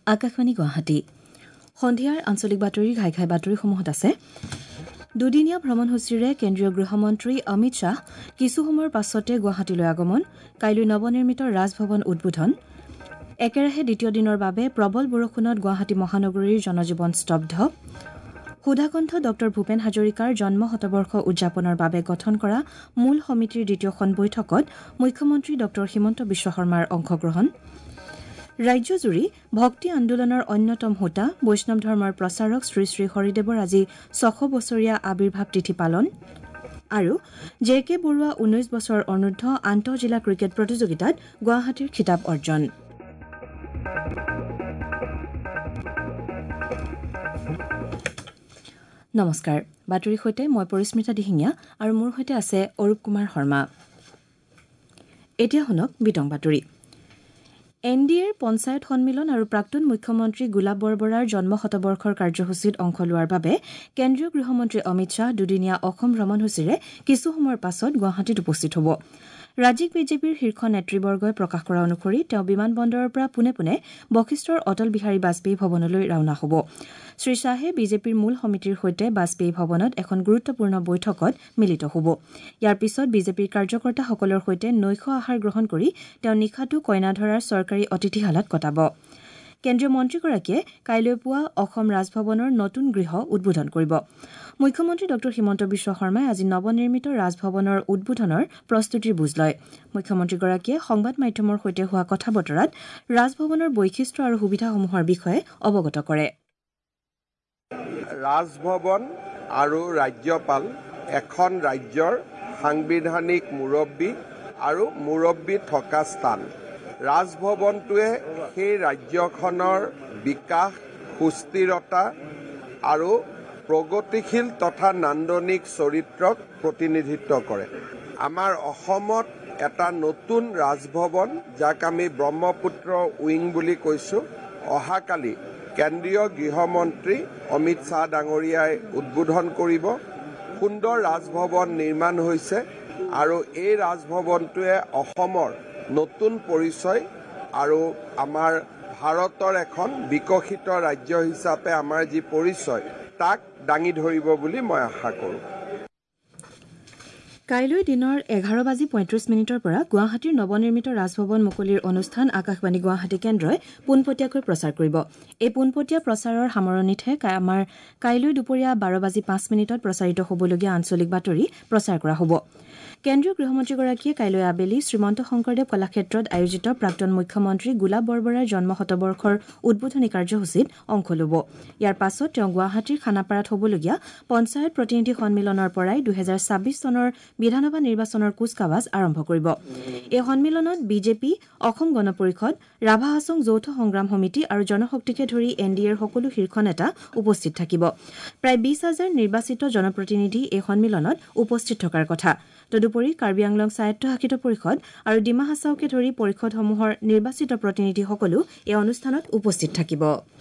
আকাশবাণী গুৱাহাটী সন্ধিয়াৰ আঞ্চলিক বাতৰি ঘাই ঘাই বাতৰিসমূহত আছে দুদিনীয়া ভ্ৰমণসূচীৰে কেন্দ্ৰীয় গৃহমন্ত্ৰী অমিত শ্বাহ কিছু সময়ৰ পাছতে গুৱাহাটীলৈ আগমন কাইলৈ নৱনিৰ্মিত ৰাজভৱন উদ্বোধন একেৰাহে দ্বিতীয় দিনৰ বাবে প্ৰবল বৰষুণত গুৱাহাটী মহানগৰীৰ জনজীৱন স্তব্ধ সুধাকণ্ঠ ড ভূপেন হাজৰিকাৰ জন্ম শতবৰ্ষ উদযাপনৰ বাবে গঠন কৰা মূল সমিতিৰ দ্বিতীয়খন বৈঠকত মুখ্যমন্ত্ৰী ড হিমন্ত বিশ্ব শৰ্মাৰ অংশগ্ৰহণ ৰাজ্যজুৰি ভক্তি আন্দোলনৰ অন্যতম হোতা বৈষ্ণৱ ধৰ্মৰ প্ৰচাৰক শ্ৰী শ্ৰী হৰিদেৱৰ আজি ৬০০ বছৰীয়া আবিৰ্ভাৱ তিথি পালন আৰু জে কে বৰুৱা ১৯ বছৰ অনূৰ্ধ্ব আন্তঃজিলা ক্ৰিকেট প্ৰতিযোগিতাত গুৱাহাটীৰ খিতাপ অৰ্জন নমস্কাৰ বাতৰিৰ সৈতে মই পৰিস্মিতা দিহিঙীয়া আৰু মোৰ সৈতে আছে অৰূপ কুমাৰ শৰ্মা এতিয়া শুনক বিতং বাতৰি এনডিএৰ পঞ্চায়ত সন্মিলন আৰু প্ৰাক্তন মুখ্যমন্ত্ৰী গুলাব বৰবৰাৰ জন্ম শতবৰ্ষৰ কাৰ্যসূচীত অংশ লোৱাৰ বাবে কেন্দ্ৰীয় গৃহমন্ত্ৰী অমিত শ্বাহ দুদিনীয়া অসম ভ্ৰমণসূচীৰে কিছু সময়ৰ পাছত গুৱাহাটীত উপস্থিত হ'ব ৰাজ্যিক বিজেপিৰ শীৰ্ষ নেতৃবৰ্গই প্ৰকাশ কৰা অনুসৰি তেওঁ বিমান বন্দৰৰ পৰা পোনে পোনে বশিষ্ঠৰ অটল বিহাৰী বাজপেয়ী ভৱনলৈ ৰাওনা হ'ব শ্ৰীশ্বাহে বিজেপিৰ মূল সমিতিৰ সৈতে বাজপেয়ী ভৱনত এখন গুৰুত্বপূৰ্ণ বৈঠকত মিলিত হ'ব ইয়াৰ পিছত বিজেপিৰ কাৰ্যকৰ্তাসকলৰ সৈতে নৈশ আহাৰ গ্ৰহণ কৰি তেওঁ নিশাটো কইনাধৰাৰ চৰকাৰী অতিথিশালাত কটাব কেন্দ্ৰীয় মন্ত্ৰীগৰাকীয়ে কাইলৈ পুৱা অসম ৰাজভৱনৰ নতুন গৃহ উদ্বোধন কৰিব মুখ্যমন্ত্ৰী ড হিমন্ত বিশ্ব শৰ্মাই আজি নৱনিৰ্মিত ৰাজভৱনৰ উদ্বোধনৰ প্ৰস্তুতিৰ বুজ লয় মুখ্যমন্ত্ৰীগৰাকীয়ে সংবাদ মাধ্যমৰ সৈতে হোৱা কথা বতৰাত ৰাজভৱনৰ বৈশিষ্ট্য আৰু সুবিধাসমূহৰ বিষয়ে অৱগত কৰে ৰাজভৱন আৰু ৰাজ্যপাল এখন ৰাজ্যৰ সাংবিধানিক মুৰব্বী আৰু মুৰব্বী থকা স্থান ৰাজভৱনটোৱে সেই ৰাজ্যখনৰ বিকাশ সুস্থিৰতা আৰু প্ৰগতিশীল তথা নান্দনিক চৰিত্ৰক প্ৰতিনিধিত্ব কৰে আমাৰ অসমত এটা নতুন ৰাজভৱন যাক আমি ব্ৰহ্মপুত্ৰ উইং বুলি কৈছোঁ অহাকালি কেন্দ্ৰীয় গৃহমন্ত্ৰী অমিত শ্বাহ ডাঙৰীয়াই উদ্বোধন কৰিব সুন্দৰ ৰাজভৱন নিৰ্মাণ হৈছে আৰু এই ৰাজভৱনটোৱে অসমৰ নতুন পৰিচয় আৰু আমাৰ ভাৰতৰ এখন বিকশিত ৰাজ্য হিচাপে আমাৰ যি পৰিচয় তাক দাঙি ধৰিব বুলি মই আশা কৰোঁ কাইলৈ দিনৰ 11:35 পৰা গুৱাহাটীৰ নৱনিৰ্মিত ৰাজভৱন মুকলিৰ অনুষ্ঠান আকাশবাণী গুৱাহাটী কেন্দ্ৰই পোনপটীয়াকৈ প্ৰচাৰ কৰিব এই পোনপটীয়া প্ৰচাৰৰ সামৰণিতহে আমাৰ কাইলৈ দুপৰীয়া 12:05 প্ৰচাৰিত হ'বলগীয়া আঞ্চলিক বাতৰি প্ৰচাৰ কৰা হ'ব কেন্দ্ৰীয় গৃহমন্ত্ৰীগৰাকীয়ে কাইলৈ আবেলি শ্ৰীমন্ত শংকৰদেৱ কলাক্ষেত্ৰত আয়োজিত প্ৰাক্তন মুখ্যমন্ত্ৰী গুলাব বৰবৰাৰ জন্ম শতবৰ্ষৰ উদ্বোধনী কাৰ্যসূচীত অংশ ল'ব ইয়াৰ পাছত তেওঁ গুৱাহাটীৰ খানাপাৰাত হ'বলগীয়া পঞ্চায়ত প্ৰতিনিধি সন্মিলনৰ পৰাই 2026 চনৰ বিধানসভা নিৰ্বাচনৰ কুচকাৱাজ আৰম্ভ কৰিব এই সন্মিলনত বিজেপি অসম গণ পৰিষদ ৰাভা হাছং যৌথ সংগ্ৰাম সমিতি আৰু জনশক্তিকে ধৰি এনডিএৰ সকলো শীৰ্ষ নেতা উপস্থিত থাকিব প্ৰায় 20,000 নিৰ্বাচিত জনপ্ৰতিনিধি এই সন্মিলনত উপস্থিত থকাৰ কথা তদুপৰি কাৰ্বি আংলং স্বায়ত্তশাসিত পৰিষদ আৰু ডিমা হাছাওকে ধৰি পৰিষদসমূহৰ নিৰ্বাচিত প্ৰতিনিধিসকলো এই অনুষ্ঠানত উপস্থিত থাকিব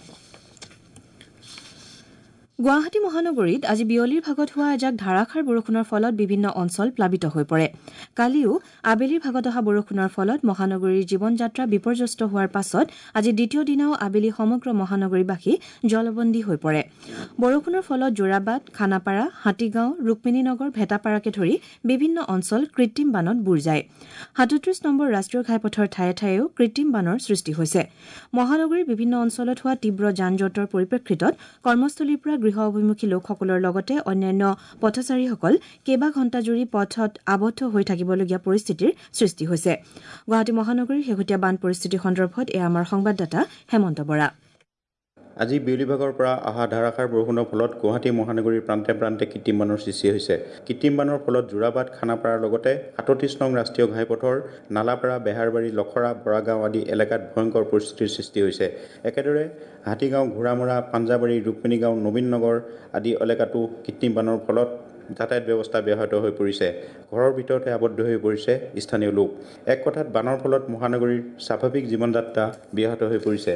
গুৱাহাটী মহানগৰীত আজি বিয়লিৰ ভাগত হোৱা এজাক ধাৰাসাৰ বৰষুণৰ ফলত বিভিন্ন অঞ্চল প্লাবিত হৈ পৰে কালিও আবেলিৰ ভাগত অহা বৰষুণৰ ফলত মহানগৰীৰ জীৱন যাত্ৰা বিপৰ্যস্ত হোৱাৰ পাছত আজি দ্বিতীয় দিনাও আবেলি সমগ্ৰ মহানগৰীবাসী জলবন্দী হৈ পৰে বৰষুণৰ ফলত জোৰাবাদ খানাপাৰা হাতীগাঁও ৰুক্মিণীনগৰ ভেটাপাৰাকে ধৰি বিভিন্ন অঞ্চল কৃত্ৰিম বানত বুৰ যায় ৩৭ নম্বৰ ৰাষ্ট্ৰীয় ঘাইপথৰ ঠায়ে ঠায়েও কৃত্ৰিম বানৰ সৃষ্টি হৈছে মহানগৰীৰ বিভিন্ন অঞ্চলত হোৱা তীব্ৰ যান-জঁটৰ পৰিপ্ৰেক্ষিতত কৰ্মস্থলীৰ পৰা গৃহ অভিমুখী লোকসকলৰ লগতে অন্যান্য পথচাৰীসকল কেইবা ঘণ্টাজুৰি পথত আবদ্ধ হৈ থাকিবলগীয়া পৰিস্থিতিৰ সৃষ্টি হৈছে গুৱাহাটী মহানগৰীৰ শেহতীয়া বান পৰিস্থিতি সন্দৰ্ভত এয়া আমাৰ সংবাদদাতা হেমন্ত বৰা আজি বিয়লিভাগৰ পৰা অহা ধাৰাসাৰ বৰষুণৰ ফলত গুৱাহাটী মহানগৰীৰ প্ৰান্তে প্ৰান্তে কৃত্ৰিম বানৰ সৃষ্টি হৈছে কৃত্ৰিম বানৰ ফলত জোৰাবাদ খানাপাৰাৰ লগতে ৩৭ নং ৰাষ্ট্ৰীয় ঘাইপথৰ নালাপাৰা বেহাৰবাৰী লখৰা বৰাগাঁও আদি এলেকাত ভয়ংকৰ পৰিস্থিতিৰ সৃষ্টি হৈছে একেদৰে হাতীগাঁও ঘোঁৰামৰা পাঞ্জাবাৰী ৰুক্মিণীগাঁও নবীন নগৰ আদি এলেকাতো কৃত্ৰিম বানৰ ফলত যাতায়াত ব্যৱস্থা ব্যাহত হৈ পৰিছে ঘৰৰ ভিতৰতে আবদ্ধ হৈ পৰিছে স্থানীয় লোক এক কথাত বানৰ ফলত মহানগৰীৰ স্বাভাৱিক জীৱন যাত্ৰা ব্যাহত হৈ পৰিছে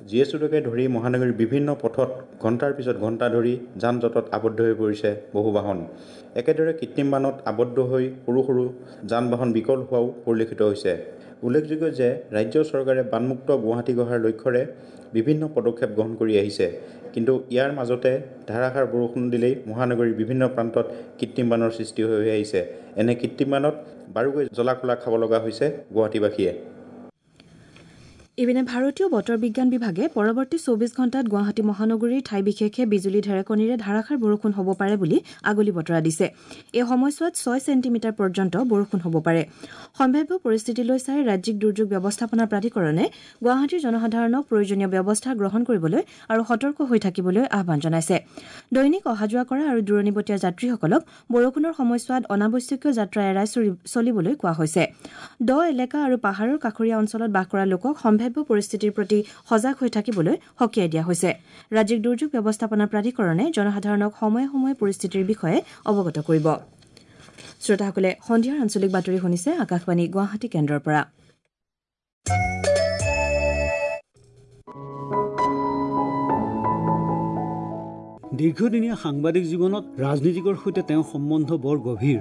GS ধৰি মহানগৰীৰ বিভিন্ন পথত ঘণ্টাৰ পিছত ঘণ্টা ধৰি যান জঁটত আবদ্ধ হৈ পৰিছে বহু বাহন। একেদৰে কৃত্ৰিম বানত আবদ্ধ হৈ সৰু সৰু যান বাহন বিকল হোৱাও পৰিলক্ষিত হৈছে। উল্লেখযোগ্য যে ৰাজ্য চৰকাৰে বানমুক্ত গুৱাহাটী গঢ়াৰ লক্ষ্যৰে বিভিন্ন পদক্ষেপ গ্ৰহণ কৰি আহিছে। কিন্তু ইয়াৰ মাজতে ধাৰাসাৰ বৰষুণ দিলেই মহানগৰীৰ বিভিন্ন প্ৰান্তত কৃত্ৰিম বানৰ সৃষ্টি হৈ আহিছে। এনে কৃত্ৰিম বানত বাৰুকৈ জ্বলা-কলা খাব লগা হৈছে গুৱাহাটীবাসীয়ে। ইপিনে ভাৰতীয় বতৰ বিজ্ঞান বিভাগে পৰৱৰ্তী 24 ঘণ্টাত গুৱাহাটী মহানগৰীৰ ঠাই বিশেষে বিজুলী ঢেৰেকণীৰে ধাৰাসাৰ বৰষুণ হ'ব পাৰে বুলি আগলি বতৰা দিছে। এই সময়ছোৱাত 6 চেণ্টিমিটাৰ পৰ্যন্ত বৰষুণ হ'ব পাৰে। সম্ভাৱ্য পৰিস্থিতিলৈ চাই ৰাজ্যিক দুৰ্যোগ ব্যৱস্থাপনা প্ৰাধিকৰণে গুৱাহাটীৰ জনসাধাৰণক প্ৰয়োজনীয় ব্যৱস্থা গ্ৰহণ কৰিবলৈ আৰু সতৰ্ক হৈ থাকিবলৈ আহ্বান জনাইছে। দৈনিক অহা যোৱা কৰা আৰু দূৰণিবতীয়া যাত্ৰীসকলক বৰষুণৰ সময়ছোৱাত অনাৱশ্যকীয় যাত্ৰা এৰাই চলিবলৈ কোৱা হৈছে। দ এলেকা আৰু পাহাৰৰ কাষৰীয়া অঞ্চলত বাস কৰা লোকক সম্ভাৱ্য পৰিস্থিতিৰ প্ৰতি সজাগ হৈ থাকিবলৈ সকীয়াই দিয়া হৈছে। ৰাজ্যিক দুৰ্যোগ ব্যৱস্থাপনা প্ৰাধিকৰণে জনসাধাৰণক সময়ে সময়ে পৰিস্থিতিৰ বিষয়ে অৱগত কৰিব। শ্ৰোতাসকলে সন্ধিয়াৰ আঞ্চলিক বাতৰি শুনিছে আকাশবাণী গুৱাহাটী কেন্দ্ৰৰ পৰা। দীৰ্ঘদিনীয়া সাংবাদিক জীৱনত ৰাজনীতিকৰ সৈতে তেওঁৰ সম্বন্ধ বৰ গভীৰ।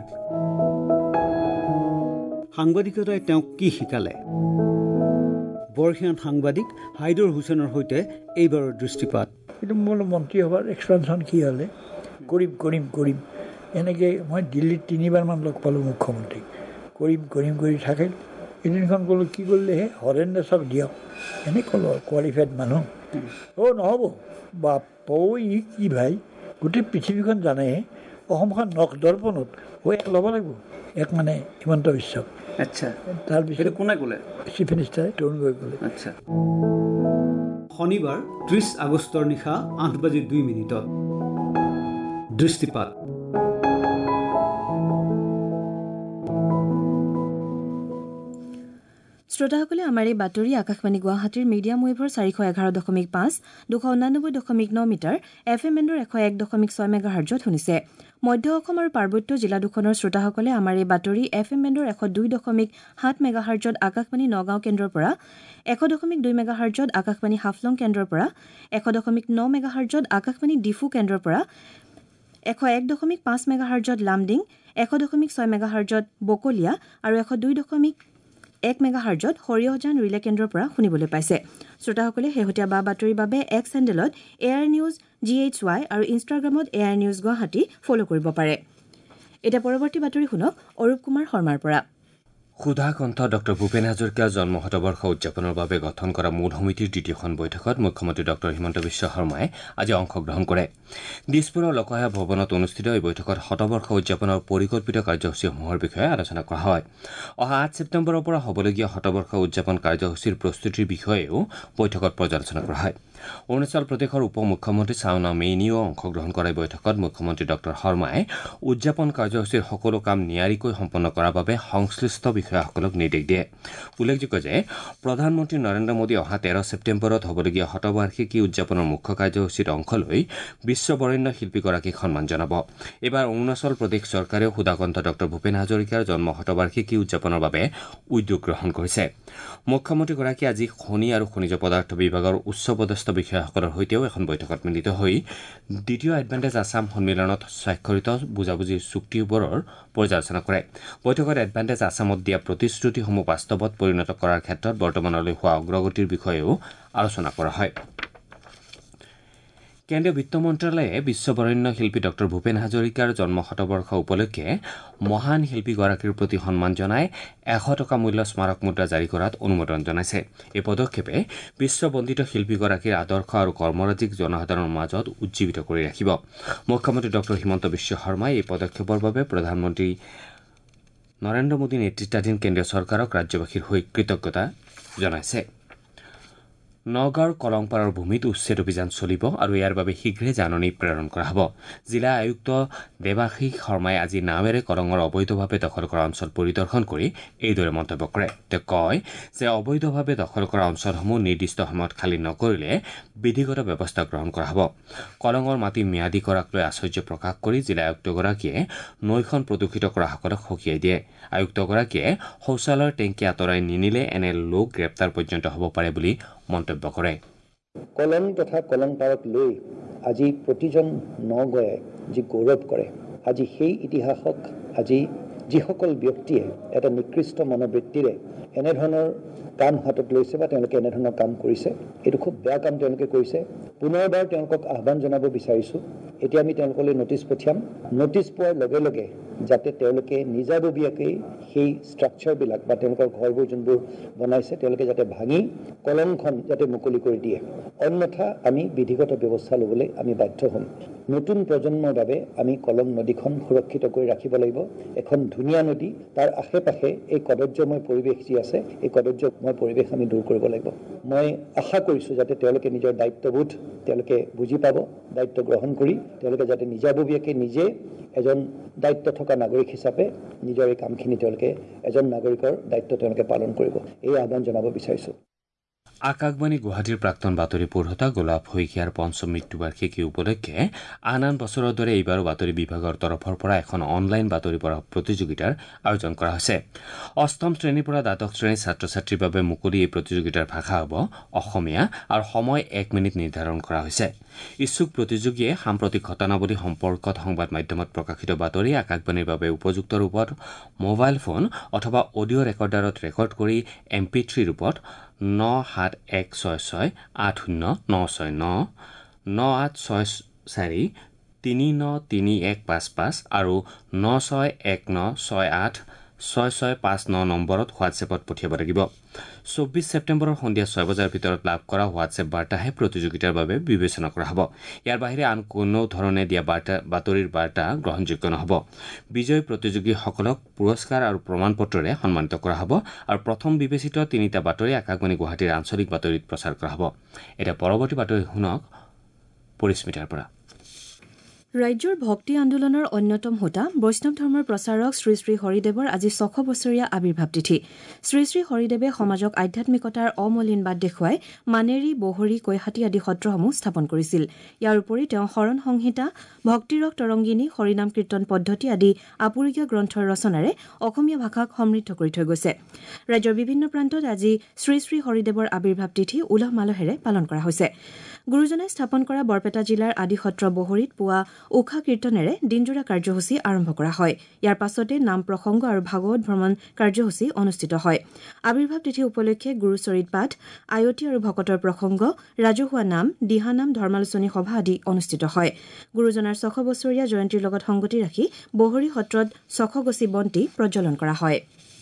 সাংবাদিকতাই তেওঁক কি শিকালে? বৰ্ষীয়ান সাংবাদিক হাইদৰ হুছেইনৰ সৈতে এইবাৰৰ দৃষ্টিপাত। কিন্তু মোৰ মন্ত্ৰী সভাৰ এক্সপেনশ্যন কি হ'লে কৰিম এনেকৈ মই দিল্লীত 3বাৰমান লগ পালোঁ মুখ্যমন্ত্ৰীক। কৰিম থাকিল। এদিনখন ক'লোঁ কি কৰিলেহে হৰেন্দ্ৰ দিয়ক এনেই ক'লোঁ কোৱালিফাইড মানুহ। নহ'ব বাপ ই কি ভাই, গোটেই পৃথিৱীখন জানেহে অসমখন নখ দৰ্পণত এক ল'ব লাগিব, এক মানে হিমন্ত বিশ্বক। আচ্ছা, তাৰপিছত কোনে ক'লে? চিফ মিনিষ্টাৰে তৰুণ গগৈ ক'লে। আচ্ছা। শনিবাৰ 30 আগষ্টৰ নিশা 8:02 দৃষ্টিপাত। শ্ৰোতাসকলে আমাৰ এই বাতৰি আকাশবাণী গুৱাহাটীৰ মিডিয়াম ৱেভৰ 411.5, 289.9 মিটাৰ, FM বেণ্ডৰ 101.6 মেগাহাৰ্জত শুনিছে। মধ্য অসম আৰু পাৰ্বত্য জিলা দুখনৰ শ্ৰোতাসকলে আমাৰ এই বাতৰি FM বেণ্ডৰ 102.7 মেগাহাৰ্জত আকাশবাণী নগাঁও কেন্দ্ৰৰ পৰা, 100.2 মেগাহাৰ্জত আকাশবাণী হাফলং কেন্দ্ৰৰ পৰা, 100.9 মেগাহাৰ্জত আকাশবাণী ডিফু কেন্দ্ৰৰ পৰা, 101.5 মেগাহাৰ্জত লামডিং, 100.6 মেগাহাৰ্জত বকলীয়া আৰু 102.1 মেগাহাৰ্জত সৰিয়হজান ৰিলে কেন্দ্ৰৰ পৰা শুনিবলৈ পাইছে। শ্ৰোতাসকলে শেহতীয়া বা বাতৰিৰ বাবে এক্স হেণ্ডেলত এয়াৰ নিউজ GHY আৰু ইনষ্টাগ্ৰামত এয়াৰ নিউজ গুৱাহাটী ফ'ল' কৰিব পাৰে। এতিয়া পৰৱৰ্তী বাতৰি শুনক অৰূপ কুমাৰ শৰ্মাৰ পৰা। সুধা কণ্ঠ ডক্টৰ ভূপেন হাজৰিকাৰ জন্ম শতবৰ্ষ উদযাপনৰ বাবে গঠন কৰা মূল সমিতিৰ দ্বিতীয়খন বৈঠকত মুখ্যমন্ত্ৰী ডক্টৰ হিমন্ত বিশ্ব শৰ্মাই আজি অংশগ্ৰহণ কৰে। দিছপুৰৰ লোকসেৱা ভৱনত অনুষ্ঠিত এই বৈঠকত শতবৰ্ষ উদযাপনৰ পৰিকল্পিত কাৰ্যসূচীসমূহৰ বিষয়ে আলোচনা কৰা হয়। অহা 8 ছেপ্টেম্বৰৰ পৰা হ'বলগীয়া শতবৰ্ষ উদযাপন কাৰ্যসূচীৰ প্ৰস্তুতিৰ বিষয়েও বৈঠকত পৰ্যালোচনা কৰা হয়। অৰুণাচল প্ৰদেশৰ উপ মুখ্যমন্ত্ৰী চাওনা মেইনীও অংশগ্ৰহণ কৰা বৈঠকত মুখ্যমন্ত্ৰী ডক্টৰ শৰ্মাই উদযাপন কাৰ্যসূচীৰ সকলো কাম নিয়াৰিকৈ সম্পন্ন কৰাৰ বাবে সংশ্লিষ্ট বিষয়াসকলক নিৰ্দেশ দিয়ে। উল্লেখযোগ্য যে প্ৰধানমন্ত্ৰী নৰেন্দ্ৰ মোদী অহা 13 ছেপ্টেম্বৰত হ'বলগীয়া শতবাৰ্ষিকী উদযাপনৰ মুখ্য কাৰ্যসূচীত অংশ লৈ বিশ্ববৰেণ্য শিল্পীগৰাকীক সন্মান জনাব। এইবাৰ অৰুণাচল প্ৰদেশ চৰকাৰেও সুধাকণ্ঠ ডক্টৰ ভূপেন হাজৰিকাৰ জন্ম শতবাৰ্ষিকী উদযাপনৰ বাবে উদ্যোগ গ্ৰহণ কৰিছে। মুখ্যমন্ত্ৰীগৰাকীয়ে আজি খনি আৰু খনিজ পদাৰ্থ বিভাগৰ উচ্চপদস্থ বিষয়াসকলৰ সৈতেও এখন বৈঠকত মিলিত হৈ দ্বিতীয় এডভান্টেজ আছাম সন্মিলনত স্বাক্ষৰিত বুজাবুজিৰ চুক্তিৰ ওপৰৰ পৰ্যালোচনা কৰে। বৈঠকত এডভান্টেজ আছামত দিয়া প্ৰতিশ্ৰুতিসমূহ বাস্তৱত পৰিণত কৰাৰ ক্ষেত্ৰত বৰ্তমানলৈ হোৱা অগ্ৰগতিৰ বিষয়েও আলোচনা কৰা হয়। কেন্দ্ৰীয় বিত্ত মন্ত্ৰালয়ে বিশ্ববৰেণ্য শিল্পী ডক্টৰ ভূপেন হাজৰিকাৰ জন্ম শতবৰ্ষ উপলক্ষে মহান শিল্পীগৰাকীৰ প্ৰতি সন্মান জনাই 100 টকা মূল্যৰ স্মাৰক মুদ্ৰা জাৰি কৰাত অনুমোদন জনাইছে। এই পদক্ষেপে বিশ্ববন্দিত শিল্পীগৰাকীৰ আদৰ্শ আৰু কৰ্মৰাজিক জনসাধাৰণৰ মাজত উজ্জীৱিত কৰি ৰাখিব। মুখ্যমন্ত্ৰী ডক্টৰ হিমন্ত বিশ্ব শৰ্মাই এই পদক্ষেপৰ বাবে প্ৰধানমন্ত্ৰী নৰেন্দ্ৰ মোদী নেতৃত্বাধীন কেন্দ্ৰীয় চৰকাৰক ৰাজ্যবাসীৰ হৈ কৃতজ্ঞতা জনাইছে। নগাঁৱৰ কলংপাৰৰ ভূমিত উচ্ছেদ অভিযান চলিব আৰু ইয়াৰ বাবে শীঘ্ৰে জাননী প্ৰেৰণ কৰা হ'ব। জিলা আয়ুক্ত দেৱাশীষ শৰ্মাই আজি নাৱেৰে কলঙৰ অবৈধভাৱে দখল কৰা অঞ্চল পৰিদৰ্শন কৰি এইদৰে মন্তব্য কৰে। তেওঁ কয় যে অবৈধভাৱে দখল কৰা অঞ্চলসমূহ নিৰ্দিষ্ট সময়ত খালী নকৰিলে বিধিগত ব্যৱস্থা গ্ৰহণ কৰা হ'ব। কলঙৰ মাটি ম্যাদী কৰাক লৈ আশ্চৰ্য প্ৰকাশ কৰি জিলা আয়ুক্তগৰাকীয়ে নৈখন প্ৰদূষিত কৰাসকলক সকীয়াই দিয়ে। আয়ুক্তগৰাকীয়ে শৌচালয়ৰ টেংকি আঁতৰাই নিনিলে এনে লোক গ্ৰেপ্তাৰ পৰ্যন্ত হ'ব পাৰে বুলি মন্তব্য কৰে। কলং তথা কলং পাৰক লৈ আজি প্ৰতিজন নগয়ে যি গৌৰৱ কৰে, আজি সেই ইতিহাসক আজি যিসকল ব্যক্তিয়ে এটা নিকৃষ্ট মনোবৃত্তিৰে এনেধৰণৰ কাম হাতত লৈছে বা তেওঁলোকে এনেধৰণৰ কাম কৰিছে, এইটো খুব বেয়া কাম তেওঁলোকে কৰিছে। পুনৰবাৰ তেওঁলোকক আহ্বান জনাব বিচাৰিছোঁ, এতিয়া আমি তেওঁলোকলৈ নটিচ পঠিয়াম। নটিচ পোৱাৰ লগে লগে যাতে তেওঁলোকে নিজাববীয়াকৈ সেই ষ্ট্ৰাকচাৰবিলাক বা তেওঁলোকৰ ঘৰবোৰ যোনবোৰ বনাইছে তেওঁলোকে যাতে ভাঙি কলংখন যাতে মুকলি কৰি দিয়ে, অন্যথা আমি বিধিগত ব্যৱস্থা ল'বলৈ আমি বাধ্য হ'ম। নতুন প্ৰজন্মৰ বাবে আমি কলং নদীখন সুৰক্ষিত কৰি ৰাখিব লাগিব। এখন ধুনীয়া নদী, তাৰ আশে পাশে এই কদৰ্যময় পৰিৱেশ যি আছে, এই কদৰ্যময় পৰিৱেশ আমি দূৰ কৰিব লাগিব। মই আশা কৰিছোঁ যাতে তেওঁলোকে নিজৰ দায়িত্ববোধ তেওঁলোকে বুজি পাব, দায়িত্ব গ্ৰহণ কৰি তেওঁলোকে যাতে নিজাববীয়াকৈ নিজে এজন দায়িত্ব থকা নাগৰিক হিচাপে নিজৰ এই কামখিনি তেওঁলোকে এজন নাগৰিকৰ দায়িত্ব তেওঁলোকে পালন কৰিব, এই আহ্বান জনাব বিচাৰিছোঁ। আকাশবাণী গুৱাহাটীৰ প্ৰাক্তন বাতৰি পঢ়োতা গোলাপ শইকীয়াৰ পঞ্চম মৃত্যুবাৰ্ষিকী উপলক্ষে আন বছৰৰ দৰে এইবাৰো বাতৰি বিভাগৰ তৰফৰ পৰা এখন অনলাইন বাতৰি পঢ়া প্ৰতিযোগিতাৰ আয়োজন কৰা হৈছে। অষ্টম শ্ৰেণীৰ পৰা দ্বাদশ শ্ৰেণীৰ ছাত্ৰ ছাত্ৰীৰ বাবে মুকলি এই প্ৰতিযোগিতাৰ ভাষা হ'ব অসমীয়া আৰু সময় 1 মিনিট নিৰ্ধাৰণ কৰা হৈছে। ইচ্ছুক প্ৰতিযোগীয়ে সাম্প্ৰতিক ঘটনাৱলী সম্পৰ্কত সংবাদ মাধ্যমত প্ৰকাশিত বাতৰি আকাশবাণীৰ বাবে উপযুক্ত ৰূপত মোবাইল ফোন অথবা অডিঅ' ৰেকৰ্ডাৰত ৰেকৰ্ড কৰি MP3 ৰূপত 971668096 9864 393155 আৰু 9619686659 নম্বৰত হোৱাটছএপত পঠিয়াব লাগিব। 24 ছেপ্টেম্বৰৰ সন্ধিয়া 6 বজাৰ ভিতৰত লাভ কৰা হোৱাটছএপ বাৰ্তাহে প্ৰতিযোগিতাৰ বাবে বিবেচনা কৰা হ'ব। ইয়াৰ বাহিৰে আন কোনো ধৰণে দিয়া বাতৰিৰ বাৰ্তা গ্ৰহণযোগ্য নহ'ব। বিজয়ী প্ৰতিযোগীসকলক পুৰস্কাৰ আৰু প্ৰমাণ পত্ৰৰে সন্মানিত কৰা হ'ব আৰু প্ৰথম বিবেচিত 3টা বাতৰি আকাশবাণী গুৱাহাটীৰ আঞ্চলিক বাতৰিত প্ৰচাৰ কৰা হ'ব। এতিয়া পৰৱৰ্তী বাতৰি শুনক পৰিস্মিতাৰ পৰা। ৰাজ্যৰ ভক্তি আন্দোলনৰ অন্যতম হোতা বৈষ্ণৱ ধৰ্মৰ প্ৰচাৰক শ্ৰী শ্ৰী হৰিদেৱৰ আজি 600 বছৰীয়া আৱিৰ্ভাৱ তিথি। শ্ৰী শ্ৰী হৰিদেৱে সমাজক আধ্যাত্মিকতাৰ অমলিন বাট দেখুৱাই মানেৰী, বহৰী, কৈহাটী আদি সত্ৰসমূহ স্থাপন কৰিছিল। ইয়াৰ উপৰি তেওঁ শৰণ সংহিতা, ভক্তিৰস তৰংগিনী, হৰিনাম কীৰ্তন পদ্ধতি আদি আপুৰুগীয়া গ্ৰন্থৰ ৰচনাৰে অসমীয়া ভাষাক সমৃদ্ধ কৰি থৈ গৈছে। ৰাজ্যৰ বিভিন্ন প্ৰান্তত আজি শ্ৰী শ্ৰী হৰিদেৱৰ আৱিৰ্ভাৱ তিথি উলহ মালহেৰে পালন কৰা হৈছে। গুৰুজনাই স্থাপন কৰা বৰপেটা জিলাৰ আদি সত্ৰ বহৰীত পুৱা উষা কীৰ্তনেৰে দিনজোৰা কাৰ্যসূচী আৰম্ভ কৰা হয়। ইয়াৰ পাছতে নাম প্ৰসংগ আৰু ভাগৱত ভ্ৰমণ কাৰ্যসূচী অনুষ্ঠিত হয়। আৱিৰ্ভাৱ তিথি উপলক্ষে গুৰুচৰিত পাঠ, আয়তী আৰু ভকতৰ প্ৰসংগ, ৰাজহুৱা নাম, দিহানাম, ধৰ্মালোচনী সভা আদি অনুষ্ঠিত হয়। গুৰুজনাৰ 600 বছৰীয়া জয়ন্তীৰ লগত সংগতি ৰাখি বহৰী সত্ৰত 600 গছি বন্তি প্ৰজ্বলন কৰা হয়।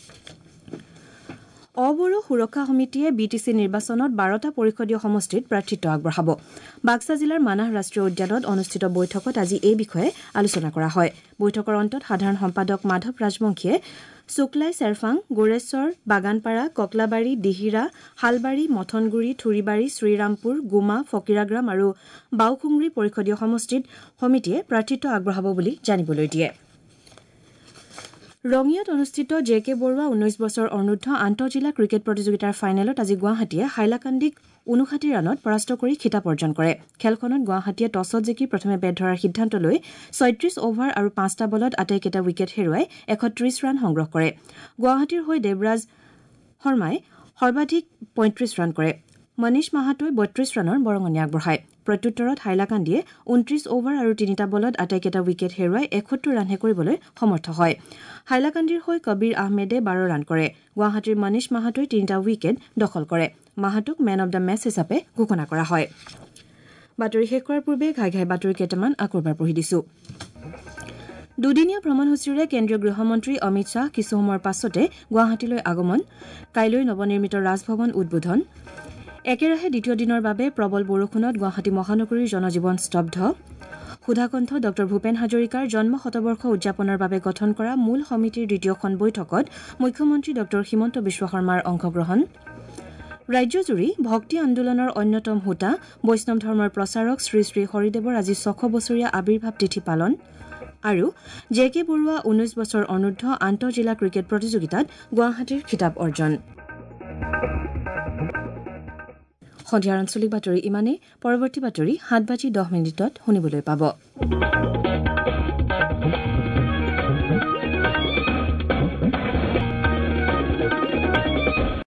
অবড়ো সুৰক্ষা সমিতিয়ে BTC নিৰ্বাচনত 12টা পৰিষদীয় সমষ্টিত প্ৰাৰ্থিত্ব আগবঢ়াব। বাক্সা জিলাৰ মানাহ ৰাষ্ট্ৰীয় উদ্যানত অনুষ্ঠিত বৈঠকত আজি এই বিষয়ে আলোচনা কৰা হয়। বৈঠকৰ অন্তত সাধাৰণ সম্পাদক মাধৱ ৰাজবংশীয়ে শুক্লাই, চেৰফাং, গোৰেশ্বৰ, বাগানপাৰা, ককলাবাৰী, দিহিৰা, শালবাৰী, মথনগুৰি, থুৰিবাৰী, শ্ৰীৰামপুৰ, গুমা, ফকিৰাগ্ৰাম আৰু বাওখুংৰি পৰিষদীয় সমিতিয়ে প্ৰাৰ্থিত্ব আগবঢ়াব বুলি জানিবলৈ দিয়ে। ৰঙিয়াত অনুষ্ঠিত JK বৰুৱা 19 বছৰ অনূৰ্ধ্ব আন্তঃজিলা ক্ৰিকেট প্ৰতিযোগিতাৰ ফাইনেলত আজি গুৱাহাটীয়ে হাইলাকান্দিক 59 ৰানত পৰাস্ত কৰি খিতাপ অৰ্জন কৰে। খেলখনত গুৱাহাটীয়ে টছত জিকি প্ৰথমে বেট ধৰাৰ সিদ্ধান্ত লৈ 36 অভাৰ আৰু 5টা বলত আটাইকেইটা উইকেট হেৰুৱাই 130 ৰান সংগ্ৰহ কৰে। গুৱাহাটীৰ হৈ দেৱৰাজ শৰ্মাই সৰ্বাধিক 35 ৰান কৰে। মনীষ মাহাতোই 32 ৰানৰ বৰঙণি আগবঢ়ায়। প্ৰত্যুত্তৰত হাইলাকান্দিয়ে 29 অভাৰ আৰু 3টা বলত আটাইকেইটা উইকেট হেৰুৱাই 71 ৰানহে কৰিবলৈ সমৰ্থ হয়। হাইলাকান্দিৰ হৈ কবিৰ আহমেদে 12 ৰান কৰে। গুৱাহাটীৰ মনীষ মাহাতোই 3টা উইকেট দখল কৰে। মাহাতোক মেন অব দ্য মেচ হিচাপে ঘোষণা কৰা হয়। বাতৰি শেষ কৰাৰ পূৰ্বে ঘাই ঘাই বাতৰি কেইটামান আকৌ এবাৰ পঢ়ি দিছো। দুদিনীয়া ভ্ৰমণসূচীৰে কেন্দ্ৰীয় গৃহমন্ত্ৰী অমিত শ্বাহ কিছু সময়ৰ পাছতে গুৱাহাটীলৈ আগমন। কাইলৈ নৱনিৰ্মিত ৰাজভৱন উদ্বোধন। একেৰাহে দ্বিতীয় দিনৰ বাবে প্ৰবল বৰষুণত গুৱাহাটী মহানগৰীৰ জনজীৱন স্তব্ধ। সুধাকণ্ঠ ড ভূপেন হাজৰিকাৰ জন্ম শতবৰ্ষ উদযাপনৰ বাবে গঠন কৰা মূল সমিতিৰ দ্বিতীয়খন বৈঠকত মুখ্যমন্ত্ৰী ড হিমন্ত বিশ্ব শৰ্মাৰ অংশগ্ৰহণ। ৰাজ্যজুৰি ভক্তি আন্দোলনৰ অন্যতম হোতা বৈষ্ণৱ ধৰ্মৰ প্ৰচাৰক শ্ৰী শ্ৰী হৰিদেৱৰ আজি 600 বছৰীয়া আৱিৰ্ভাৱ তিথি পালন। আৰু JK বৰুৱা 19 বছৰ অনূৰ্ধ্ব আন্তঃজিলা ক্ৰিকেট প্ৰতিযোগিতাত গুৱাহাটীৰ খিতাপ অৰ্জন। সন্ধিয়াৰ আঞ্চলিক বাতৰি ইমানেই। পৰৱৰ্তী বাতৰি 7:10 শুনিবলৈ পাব।